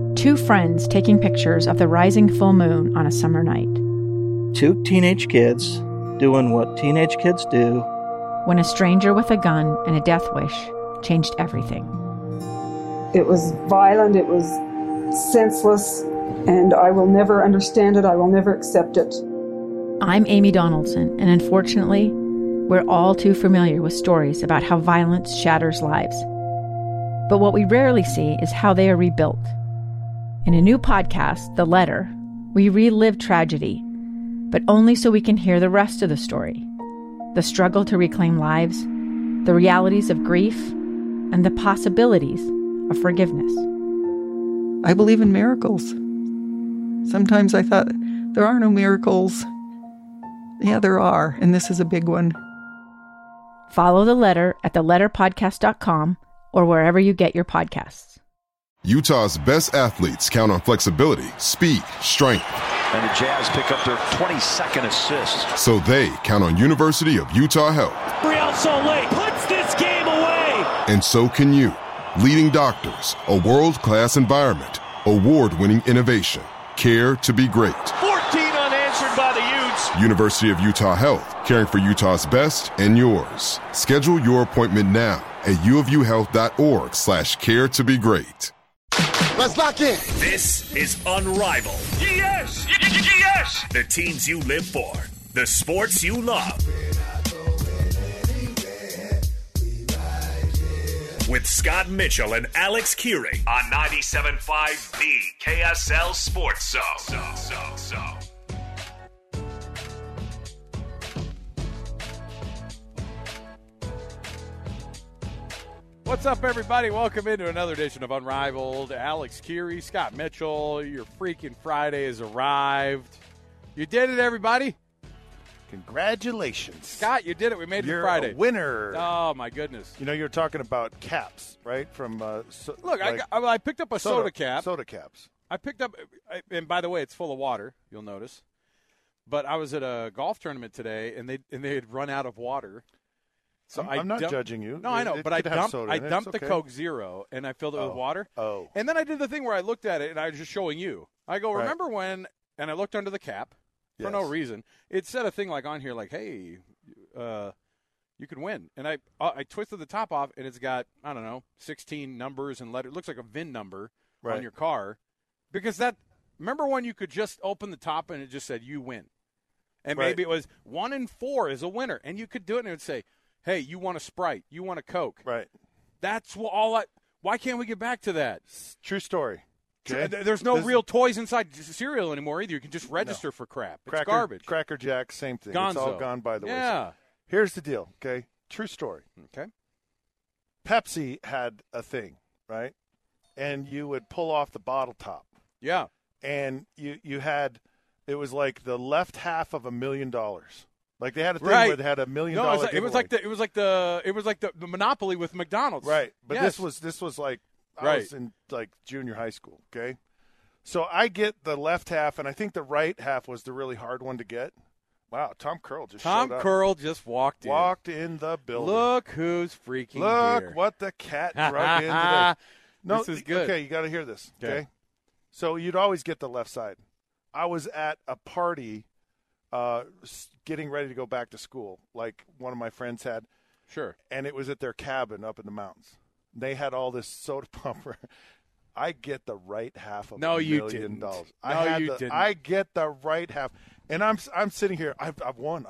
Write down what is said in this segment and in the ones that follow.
Two friends taking pictures of the rising full moon on a summer night. Two teenage kids doing what teenage kids do. When a stranger with a gun and a death wish changed everything. It was violent, it was senseless, and I will never understand it, I will never accept it. I'm Amy Donaldson, and unfortunately, we're all too familiar with stories about how violence shatters lives. But what we rarely see is how they are rebuilt. In a new podcast, The Letter, we relive tragedy, but only so we can hear the rest of the story. The struggle to reclaim lives, the realities of grief, and the possibilities of forgiveness. I believe in miracles. Sometimes I thought, there are no miracles. Yeah, there are, and this is a big one. Follow The Letter at theletterpodcast.com or wherever you get your podcasts. Utah's best athletes count on flexibility, speed, strength. And the Jazz pick up their 22nd assist. So they count on University of Utah Health. Real Soleil puts this game away. And so can you. Leading doctors, a world-class environment, award-winning innovation, care to be great. 14 unanswered by the Utes. University of Utah Health, caring for Utah's best and yours. Schedule your appointment now at uofuhealth.org/care to be great. Let's lock in. This is Unrivaled. Yes! Yes! The teams you live for, the sports you love. With Scott Mitchell and Alex Curie on 97.5 The KSL Sports Zone. What's up, everybody? Welcome into another edition of Unrivaled. Alex Curie, Scott Mitchell, your freaking Friday has arrived. You did it, everybody. Congratulations. Scott, you did it. We made it You're Friday. A winner. Oh, my goodness. You know, you're talking about caps, right? From Look, I picked up a soda cap. Soda caps. I picked up, and by the way, it's full of water, you'll notice. But I was at a golf tournament today, and they had run out of water. So I'm not judging you. No, I know, but I dumped the okay. Coke Zero, and I filled it with water. Oh. And then I did the thing where I looked at it, and I was just showing you. I go, remember when, and I looked under the cap for no reason. It said a thing like on here like, hey, you could win. And I twisted the top off, and it's got, I don't know, 16 numbers and letters. It looks like a VIN number on your car. Because remember when you could just open the top, and it just said, you win. And maybe it was 1 in 4 is a winner. And you could do it, and it would say, hey, you want a Sprite, you want a Coke. Right. That's why can't we get back to that? True story. Okay. There's no real toys inside cereal anymore either. You can just register for crap. It's garbage. Cracker Jack, same thing. Gonzo. It's all gone by the way. Yeah. Here's the deal, okay? True story. Okay. Pepsi had a thing, right? And you would pull off the bottle top. Yeah. And you had, it was like the left half of $1 million. Like they had a thing where they had $1 million. No, it was like the Monopoly with McDonald's. Right. But this was like I was in like junior high school, okay? So I get the left half, and I think the right half was the really hard one to get. Wow, Tom Curl just showed up. Tom Curl just walked in. Walked in the building. Look who's freaking here. Look what the cat drug in today. No, this is good. Okay, you got to hear this, okay? So you'd always get the left side. I was at a party getting ready to go back to school, like one of my friends had. Sure. And it was at their cabin up in the mountains. They had all this soda pumper. I get the right half of $1 million. No, you didn't. I get the right half. And I'm sitting here. I've won.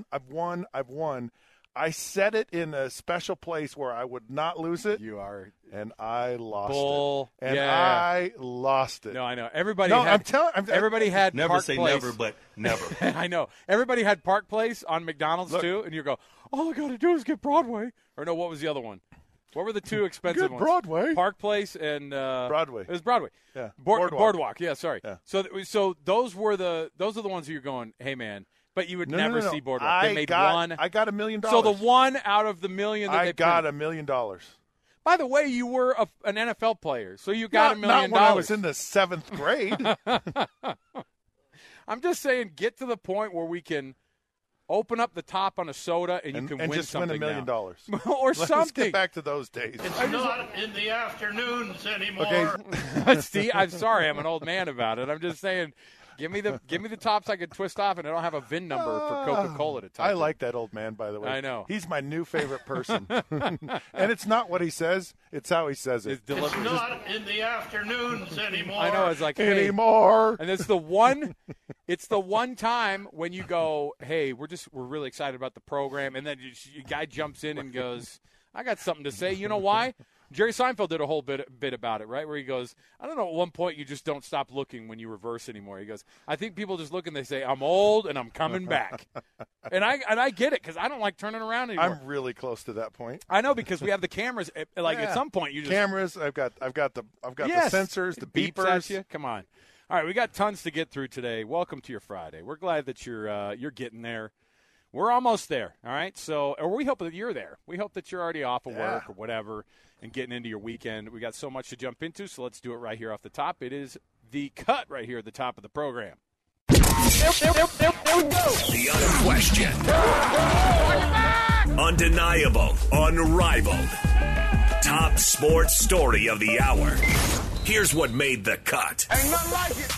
I set it in a special place where I would not lose it. You are. And I lost it. And I lost it. No, I know. Everybody had never Park say Place. never, but never. I know. Everybody had Park Place on McDonald's too, and you go, all I got to do is get Broadway. Or no, what was the other one? What were the two expensive ones? Broadway. Park Place and Broadway. It was Broadway. Yeah. Boardwalk. Yeah, sorry. Yeah. So those are the ones who you're going, hey man, but you would never see Boardwalk. They made one. I got $1 million. So the one out of the million that I got $1 million. By the way, you were an NFL player, so you got $1 million. Not when I was in the 7th grade. I'm just saying, get to the point where we can Open up the top on a soda, and you can win just something win $1 million. or something. Let's get back to those days. It's not in the afternoons anymore. Okay. Steve, I'm sorry, I'm an old man about it. I'm just saying, give me the tops I can twist off, and I don't have a VIN number for Coca-Cola to type. I like that old man, by the way. I know. He's my new favorite person. And it's not what he says; it's how he says it. It's not in the afternoons anymore. I know. It's like anymore. And it's the one. It's the one time when you go, hey, we're really excited about the program, and then a guy jumps in and goes, I got something to say. You know why? Jerry Seinfeld did a whole bit about it, right? Where he goes, I don't know, at one point you just don't stop looking when you reverse anymore. He goes, I think people just look and they say, I'm old and I'm coming back. and I get it because I don't like turning around anymore. I'm really close to that point. I know because we have the cameras. At some point you just cameras. I've got the sensors, the beepers. At you. Come on. All right, we got tons to get through today. Welcome to your Friday. We're glad that you're getting there. We're almost there. All right, or we hope that you're there. We hope that you're already off of work or whatever and getting into your weekend. We got so much to jump into, so let's do it right here off the top. It is the cut right here at the top of the program. There we go. The unquestioned, undeniable, unrivaled, top sports story of the hour. Here's what made the cut. Ain't nothing like it.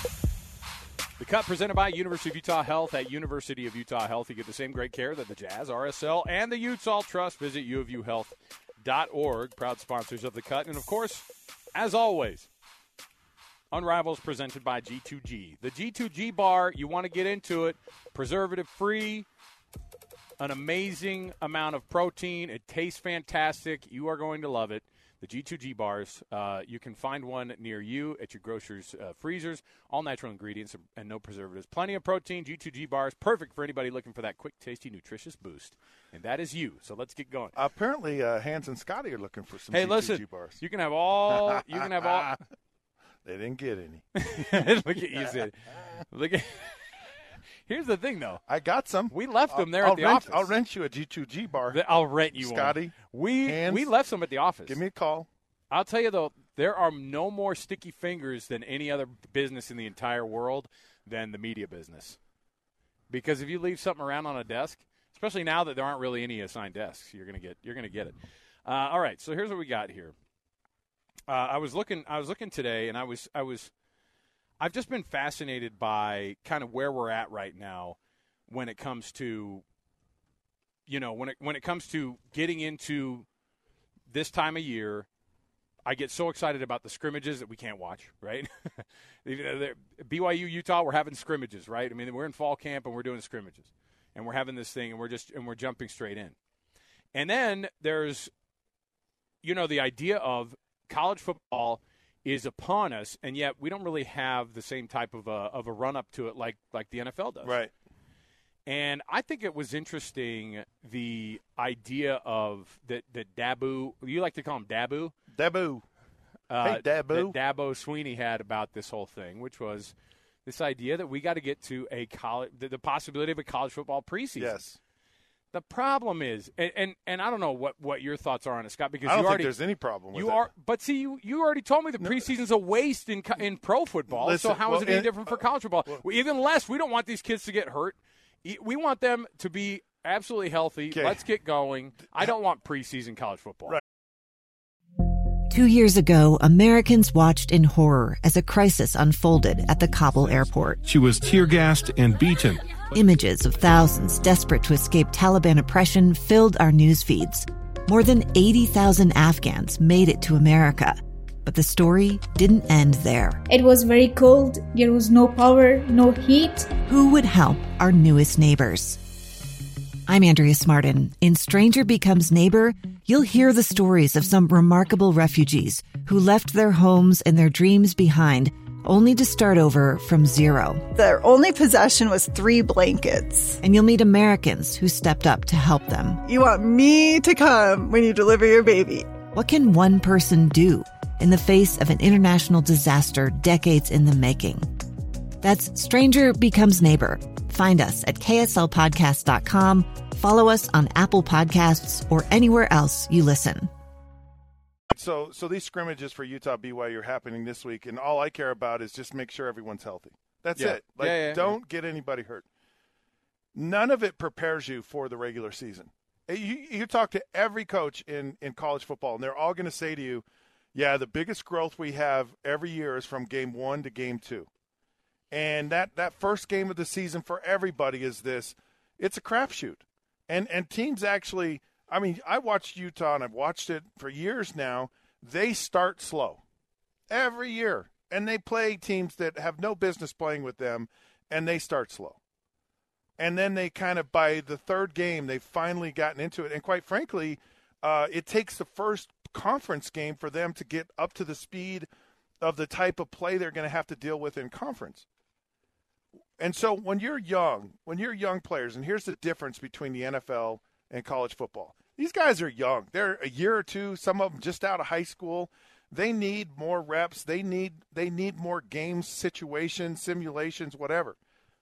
The cut presented by University of Utah Health. At University of Utah Health, you get the same great care that the Jazz, RSL, and the Utah Trust. Visit uofuhealth.org. Proud sponsors of the cut. And, of course, as always, Unrivaled is presented by G2G. The G2G bar, you want to get into it, preservative-free, an amazing amount of protein. It tastes fantastic. You are going to love it. The G2G bars, you can find one near you at your grocer's freezers. All natural ingredients and no preservatives. Plenty of protein. G2G bars, perfect for anybody looking for that quick, tasty, nutritious boost. And that is you. So let's get going. Apparently, Hans and Scotty are looking for some G2G listen, bars. You can have all. You can have all. They didn't get any. Look at you, Sid. Look at. Here's the thing, though. I got some. We left them there at the office. I'll rent you a G2G bar. I'll rent you Scotty, one. We left some at the office. Give me a call. I'll tell you, though, there are no more sticky fingers than any other business in the entire world than the media business. Because if you leave something around on a desk, especially now that there aren't really any assigned desks, you're gonna get it. All right, so here's what we got here. I was looking today, and I've just been fascinated by kind of where we're at right now when it comes to, when it comes to getting into this time of year. I get so excited about the scrimmages that we can't watch, right? BYU, Utah, we're having scrimmages, right? I mean, we're in fall camp and we're doing scrimmages, and we're having this thing, and we're jumping straight in. And then there's, the idea of college football is upon us, and yet we don't really have the same type of a run up to it like the NFL does. Right. And I think it was interesting, the idea of that Dabo, you like to call him Dabo? Dabo. Hey, Dabo. That Dabo Sweeney had about this whole thing, which was this idea that we got to get to a college, the possibility of a college football preseason. Yes. The problem is, and I don't know what your thoughts are on it, Scott, because I don't think there's any problem with it. But see, you already told me the preseason's a waste in pro football. Listen, so how is it any different for college football? Even less, we don't want these kids to get hurt. We want them to be absolutely healthy. Okay. Let's get going. I don't want preseason college football. Right. 2 years ago, Americans watched in horror as a crisis unfolded at the Kabul airport. She was tear-gassed and beaten. Images of thousands desperate to escape Taliban oppression filled our news feeds. More than 80,000 Afghans made it to America. But the story didn't end there. It was very cold. There was no power, no heat. Who would help our newest neighbors? I'm Andrea Smartin. In Stranger Becomes Neighbor, you'll hear the stories of some remarkable refugees who left their homes and their dreams behind, only to start over from zero. Their only possession was 3 blankets. And you'll meet Americans who stepped up to help them. You want me to come when you deliver your baby. What can one person do in the face of an international disaster decades in the making? That's Stranger Becomes Neighbor. Find us at kslpodcast.com. Follow us on Apple Podcasts or anywhere else you listen. So these scrimmages for Utah BYU are happening this week, and all I care about is just make sure everyone's healthy. That's it. Don't get anybody hurt. none of it prepares you for the regular season. You talk to every coach in college football, and they're all going to say to you, yeah, the biggest growth we have every year is from game 1 to game 2. And that first game of the season for everybody is this. It's a crapshoot. And teams actually, I mean, I watched Utah, and I've watched it for years now. They start slow every year, and they play teams that have no business playing with them, and they start slow. And then they kind of, by the third game, they've finally gotten into it. And quite frankly, it takes the first conference game for them to get up to the speed of the type of play they're going to have to deal with in conference. And so when you're young players, and here's the difference between the NFL and college football. These guys are young. They're a year or two, some of them just out of high school. They need more reps. They need more games, situations, simulations, whatever.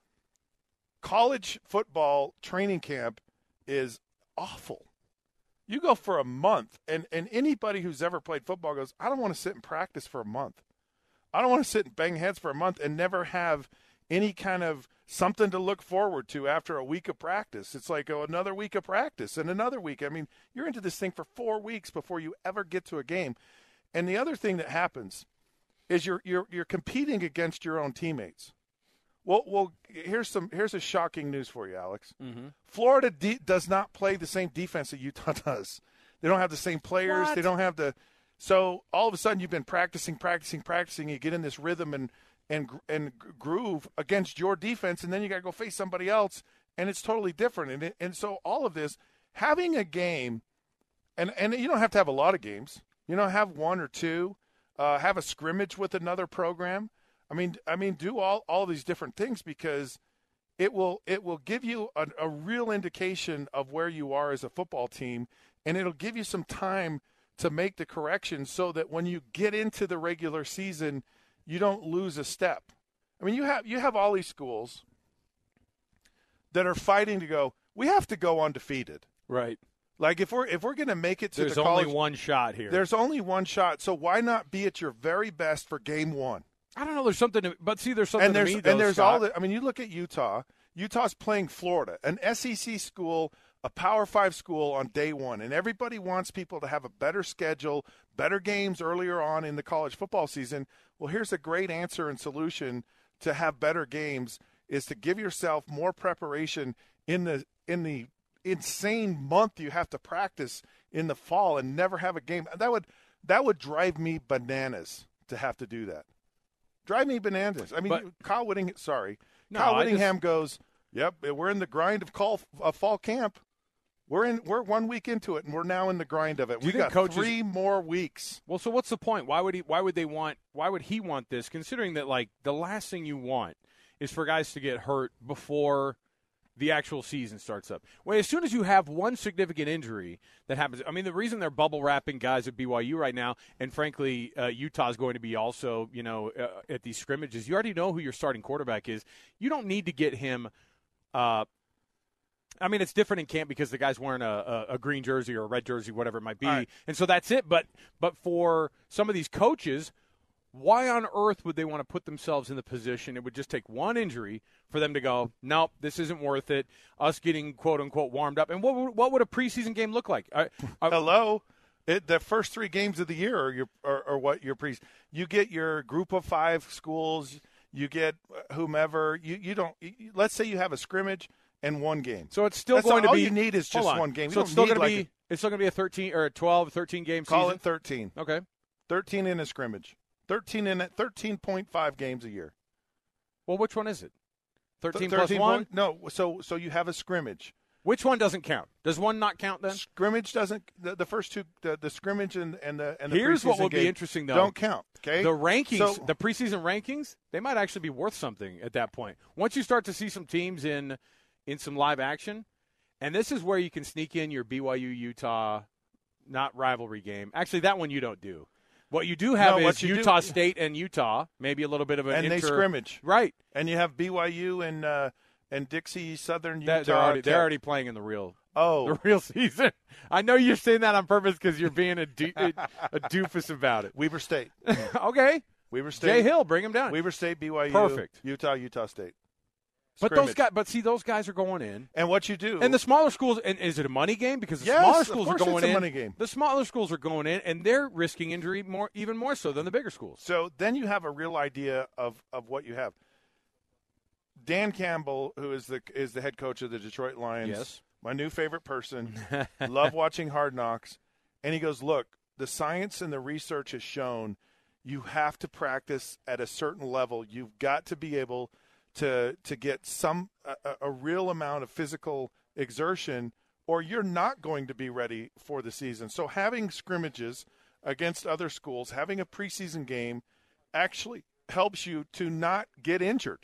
College football training camp is awful. You go for a month, and anybody who's ever played football goes, I don't want to sit and practice for a month. I don't want to sit and bang heads for a month and never have any kind of something to look forward to after a week of practice. It's like another week of practice and another week. I mean, you're into this thing for 4 weeks before you ever get to a game. And the other thing that happens is you're competing against your own teammates. Well, here's a shocking news for you, Alex. Mm-hmm. Florida does not play the same defense that Utah does. They don't have the same players. What? They don't have the. So all of a sudden, you've been practicing. You get in this rhythm and groove against your defense, and then you got to go face somebody else, and it's totally different. And so all of this, having a game, and you don't have to have a lot of games. You know, have 1 or 2, have a scrimmage with another program. I mean, do all of these different things because it will give you a real indication of where you are as a football team, and it'll give you some time to make the corrections so that when you get into the regular season, you don't lose a step. I mean, you have all these schools that are fighting to go, we have to go undefeated. Right. Like if we're going to make it to there's the college, only one shot here. There's only one shot. So why not be at your very best for game 1? I don't know. There's something, there's something to me, though, and there's Scott. I mean, you look at Utah. Utah's playing Florida, an SEC school, a Power 5 school on day 1, and everybody wants people to have a better schedule, better games earlier on in the college football season. Well, here's a great answer and solution to have better games is to give yourself more preparation in the insane month you have to practice in the fall and never have a game. That would drive me bananas to have to do that. Drive me bananas. I mean, Kyle Whittingham goes, yep, we're in the grind of fall camp. We're 1 week into it, and we're now in the grind of it. We got coaches, 3 more weeks. Well, so what's the point? Why would he want this? Considering that, like, the last thing you want is for guys to get hurt before the actual season starts up. Well, as soon as you have one significant injury that happens, I mean, the reason they're bubble wrapping guys at BYU right now, and frankly, Utah's going to be also, at these scrimmages, you already know who your starting quarterback is. You don't need to get him. I mean, it's different in camp because the guy's wearing a green jersey or a red jersey, whatever it might be, right. And so that's it. But for some of these coaches, why on earth would they want to put themselves in the position? It would just take one injury for them to go, nope, this isn't worth it. Us getting, quote unquote, warmed up. And what would a preseason game look like? Hello, the first 3 games of the year are what your you get your group of 5 schools. You get whomever. You don't. Let's say you have a scrimmage and 1 game. So it's still going to be. All you need is just 1 game. So it's still going to be. It's still going to be a 13 or a 12, 13 game season. Call it 13. Okay. 13 in a scrimmage. 13.5 games a year. Well, which one is it? 13 plus 1? No, so you have a scrimmage. Which one doesn't count? Does one not count then? Scrimmage doesn't. The first 2, the scrimmage and the Here's preseason what would game be interesting though. Don't count. Okay. The rankings, the preseason rankings, they might actually be worth something at that point. Once you start to see some teams in some live action, and this is where you can sneak in your BYU Utah, not rivalry game. Actually, that one you don't do. What you do have is Utah State and Utah, maybe a little bit of an they scrimmage, right? And you have BYU and Dixie Southern Utah. They're already playing in the real season. I know you're saying that on purpose because you're being a doofus about it. Weber State, okay. Weber State. Jay Hill, bring him down. Weber State, BYU, perfect. Utah State. But those guys are going in. And what you do. And the smaller schools, and is it a money game? Because the Yes, smaller of schools course are going it's a in. money game. The smaller schools are going in, and they're risking injury even more so than the bigger schools. So then you have a real idea of what you have. Dan Campbell, who is the head coach of the Detroit Lions, yes, my new favorite person, love watching Hard Knocks, and he goes, look, the science and the research has shown you have to practice at a certain level. You've got to be able to get a real amount of physical exertion, or you're not going to be ready for the season. So having scrimmages against other schools, having a preseason game, actually helps you to not get injured.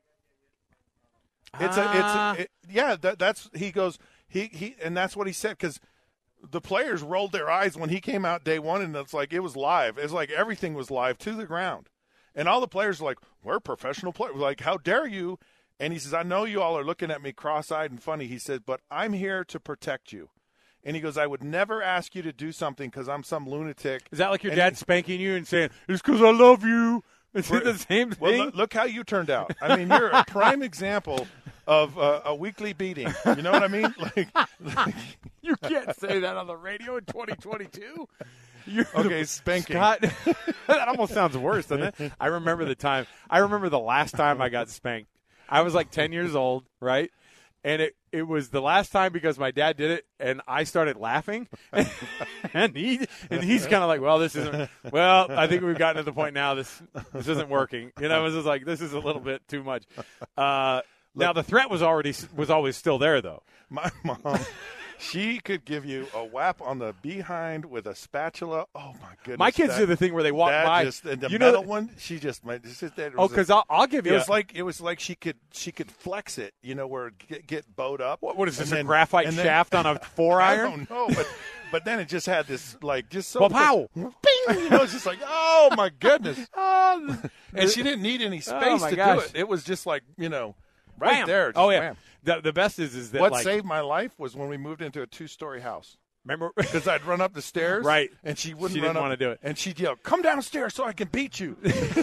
That's he goes he and that's what he said, because the players rolled their eyes when he came out day one, and it's like it was live. It's like everything was live to the ground, and all the players are like, "We're professional players." We're like, "How dare you?" And he says, "I know you all are looking at me cross-eyed and funny." He said, "But I'm here to protect you." And he goes, "I would never ask you to do something because I'm some lunatic." Is that like your dad spanking you and saying, "It's because I love you"? Is it the same thing? Well, look how you turned out. I mean, you're a prime example of a weekly beating. You know what I mean? Like you can't say that on the radio in 2022. Okay, spanking. Scott, that almost sounds worse, doesn't it? I remember the last time I got spanked. I was like 10 years old, right? And it was the last time because my dad did it, and I started laughing. and he's kind of like, I think we've gotten to the point now this isn't working. You know, it was just like, this is a little bit too much. Now, the threat was always still there, though. My mom, she could give you a whap on the behind with a spatula. Oh, my goodness. My kids do the thing where they walk by. And the metal one, she just might. Because I'll give you. It was like she could flex it, you know, where it get bowed up. What is this, a graphite shaft on a 4-iron? I don't know, but then it just had this, like, just so. Well, pow! Bing! You know, it's just like, oh, my goodness. And she didn't need any space to do it. It was just like, you know, right there. Oh, yeah. The best is that what saved my life was when we moved into a 2-story house. Remember? Because I'd run up the stairs, right, and she wouldn't. She didn't want to do it, and she'd yell, "Come downstairs so I can beat you."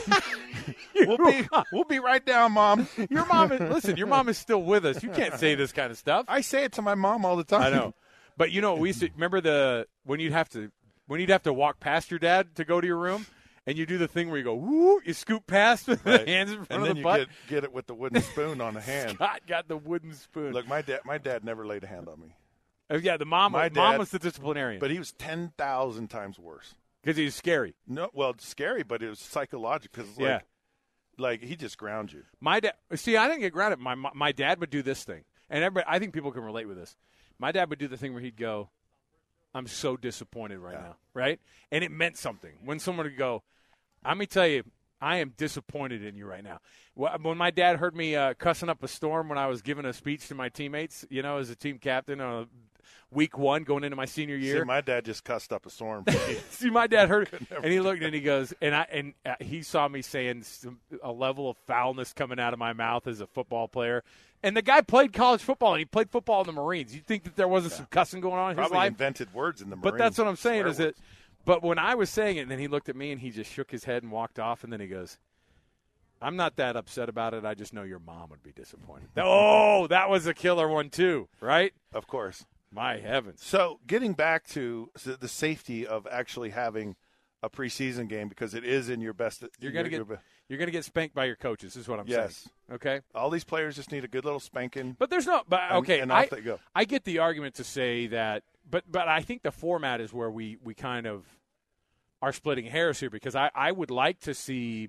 We'll be right down, Mom. Your mom is still with us. You can't say this kind of stuff. I say it to my mom all the time. I know, but you know, we used to remember when you'd have to walk past your dad to go to your room. And you do the thing where you go, woo, you scoop past with the hands in front of the butt. And then you get it with the wooden spoon on the hand. Scott got the wooden spoon. Look, my dad never laid a hand on me. Yeah, the mom was the disciplinarian. But he was 10,000 times worse. Because he was scary. No, well, scary, but it was psychological. Because like he just ground you. My dad, see, I didn't get grounded. My dad would do this thing. And everybody, I think people can relate with this. My dad would do the thing where he'd go, "I'm so disappointed right now," right? And it meant something. When someone would go, "Let me tell you, I am disappointed in you right now." When my dad heard me cussing up a storm when I was giving a speech to my teammates, you know, as a team captain on week 1 going into my senior year. See, my dad just cussed up a storm. See, my dad heard it, and he looked and he goes, and he saw me saying a level of foulness coming out of my mouth as a football player. And the guy played college football, and he played football in the Marines. You'd think that there wasn't some cussing going on in his life? Probably invented words in the Marines. But that's what I'm saying is that. But when I was saying it, and then he looked at me and he just shook his head and walked off, and then he goes, "I'm not that upset about it. I just know your mom would be disappointed." Oh, that was a killer one too, right? Of course. My heavens. So getting back to the safety of actually having a preseason game, because it is in your best. You're going to get spanked by your coaches, is what I'm saying. Okay? All these players just need a good little spanking. But there's no – but okay, and off they go. I get the argument to say that – but I think the format is where we kind of are splitting hairs here, because I would like to see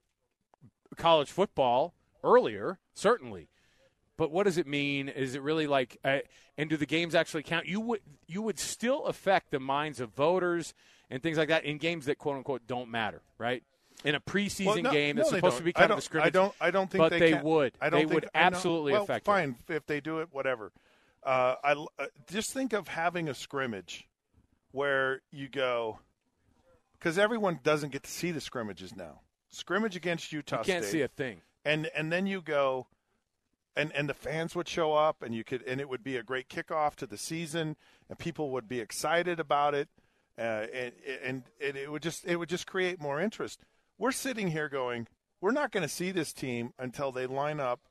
college football earlier, certainly. But what does it mean? Is it really like and do the games actually count? You would still affect the minds of voters and things like that in games that, quote unquote, don't matter, right? In a preseason game that's supposed to be kind of a scrimmage. I don't think but they would. They would absolutely affect it. Fine, if they do it, whatever. Just think of having a scrimmage where you go, because everyone doesn't get to see the scrimmages now. Scrimmage against Utah State. You can't see a thing. And then you go, and the fans would show up, and it would be a great kickoff to the season, and people would be excited about it, and it would just create more interest. We're sitting here going, we're not going to see this team until they line up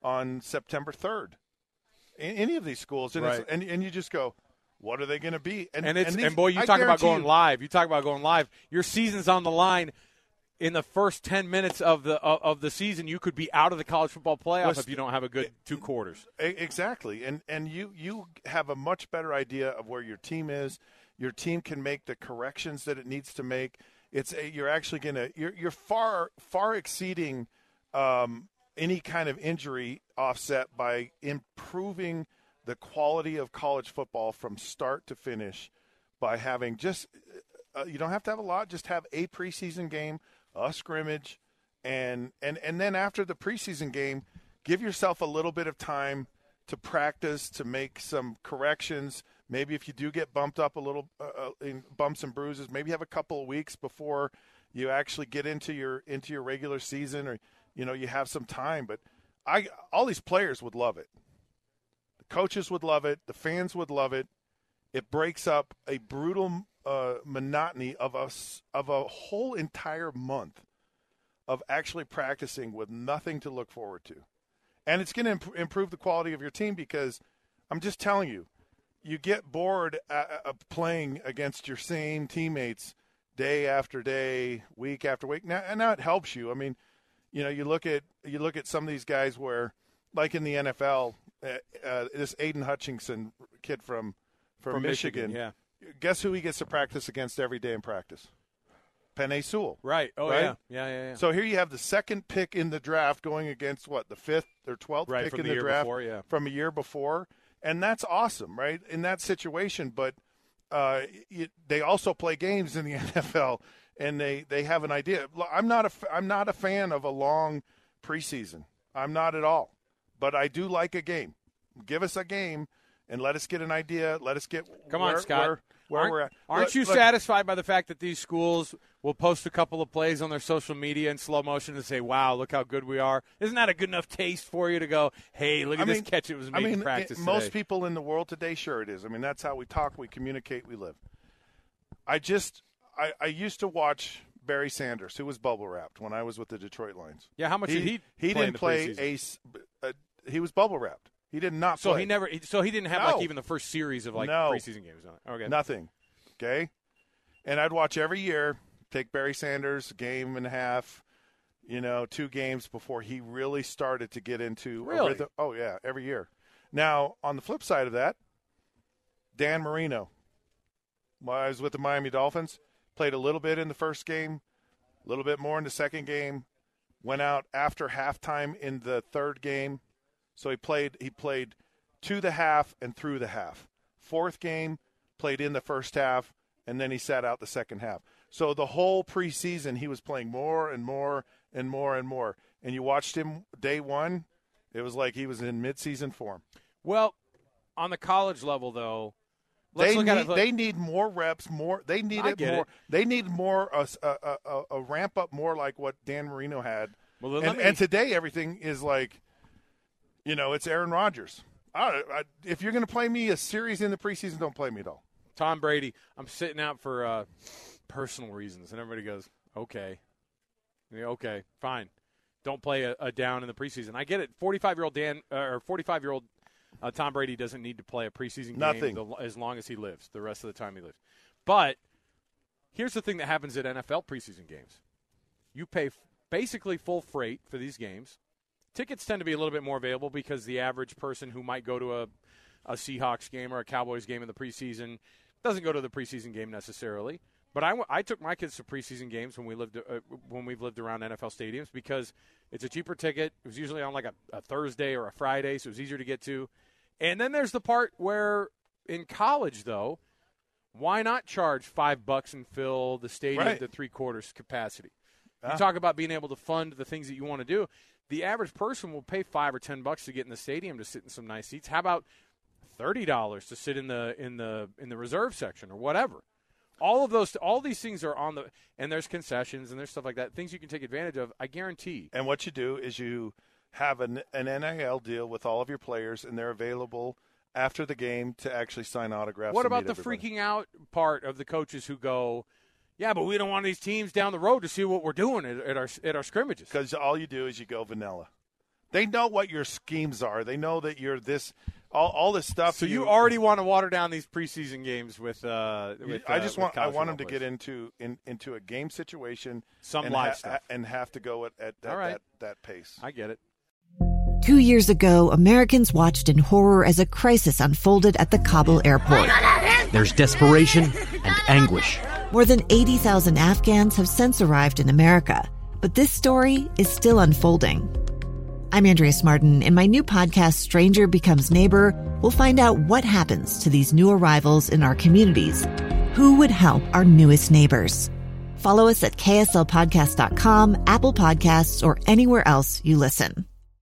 on September 3rd in any of these schools. And, right. and you just go, what are they going to be? And boy, you talk about going live. You talk about going live. Your season's on the line. In the first 10 minutes of the season, you could be out of the college football playoff if you don't have a good 2 quarters. Exactly. And you have a much better idea of where your team is. Your team can make the corrections that it needs to make. You're actually you're far exceeding any kind of injury offset by improving the quality of college football from start to finish by having just you don't have to have a lot, just have a preseason game, a scrimmage, and then after the preseason game, give yourself a little bit of time to practice, to make some corrections. Maybe if you do get bumped up a little in bumps and bruises, maybe have a couple of weeks before you actually get into your regular season, or you have some time. But all these players would love it. The coaches would love it. The fans would love it. It breaks up a brutal monotony of a whole entire month of actually practicing with nothing to look forward to. And it's going to improve the quality of your team, because I'm just telling you, you get bored of playing against your same teammates day after day, week after week. Now it helps you. I mean, you look at some of these guys where, like in the NFL, this Aiden Hutchinson kid from Michigan. Yeah. Guess who he gets to practice against every day in practice? Penei Sewell. Right. Oh, right? Yeah. So here you have the second pick in the draft going against the 5th or 12th pick in the draft before, from a year before. And that's awesome, right, in that situation. But they also play games in the NFL, and they have an idea. I'm not a fan of a long preseason. I'm not at all. But I do like a game. Give us a game and let us get an idea. Let us get Come on, Scott. Where we're at. Aren't you satisfied by the fact that these schools will post a couple of plays on their social media in slow motion and say, wow, look how good we are? Isn't that a good enough taste for you to go, hey, look at this catch it was made in practice today? Most people in the world today, sure it is. I mean, that's how we talk, we communicate, we live. I used to watch Barry Sanders, who was bubble wrapped when I was with the Detroit Lions. Yeah, how much did he He play didn't play he was bubble wrapped. He did not play. He didn't have even the first series of preseason games on it. Okay. Nothing. Okay? And I'd watch every year, take Barry Sanders, game and a half, 2 games before he really started to get into a rhythm. Oh, yeah, every year. Now, on the flip side of that, Dan Marino. While I was with the Miami Dolphins, played a little bit in the first game, a little bit more in the second game, went out after halftime in the third game. So he played to the half and through the half. Fourth game, played in the first half, and then he sat out the second half. So the whole preseason, he was playing more and more and more and more. And you watched him day one, it was like he was in midseason form. Well, on the college level, though, they need more reps. They need They need more a ramp up more like what Dan Marino had. Well, and today everything is like, it's Aaron Rodgers. If you're going to play me a series in the preseason, don't play me at all. Tom Brady, I'm sitting out for personal reasons, and everybody goes, okay, fine. Don't play a down in the preseason. I get it. 45-year-old Tom Brady doesn't need to play a preseason game as long as he lives, the rest of the time he lives. But here's the thing that happens at NFL preseason games. You pay basically full freight for these games. Tickets tend to be a little bit more available because the average person who might go to a Seahawks game or a Cowboys game in the preseason doesn't go to the preseason game necessarily. But I took my kids to preseason games when we've lived around NFL stadiums because it's a cheaper ticket. It was usually on like a Thursday or a Friday, so it was easier to get to. And then there's the part where in college, though, why not charge $5 and fill the stadium to 3/4 capacity? You talk about being able to fund the things that you want to do. The average person will pay $5 or $10 to get in the stadium to sit in some nice seats. How about $30 to sit in the reserve section or whatever? All these things are on the, and there's concessions and there's stuff like that, things you can take advantage of, I guarantee. And what you do is you have an NIL deal with all of your players, and they're available after the game to actually sign autographs. What about the freaking out part of the coaches who go, yeah, but we don't want these teams down the road to see what we're doing at our scrimmages? Because all you do is you go vanilla. They know what your schemes are. They know that you're this, all this stuff. So you already want to water down these preseason games with I want them to get into a game situation, some live stuff, and have to go at that pace. I get it. 2 years ago, Americans watched in horror as a crisis unfolded at the Kabul airport. There's desperation and anguish. More than 80,000 Afghans have since arrived in America, but this story is still unfolding. I'm Andrea Smartin. In my new podcast, Stranger Becomes Neighbor, we'll find out what happens to these new arrivals in our communities. Who would help our newest neighbors? Follow us at kslpodcast.com, Apple Podcasts, or anywhere else you listen.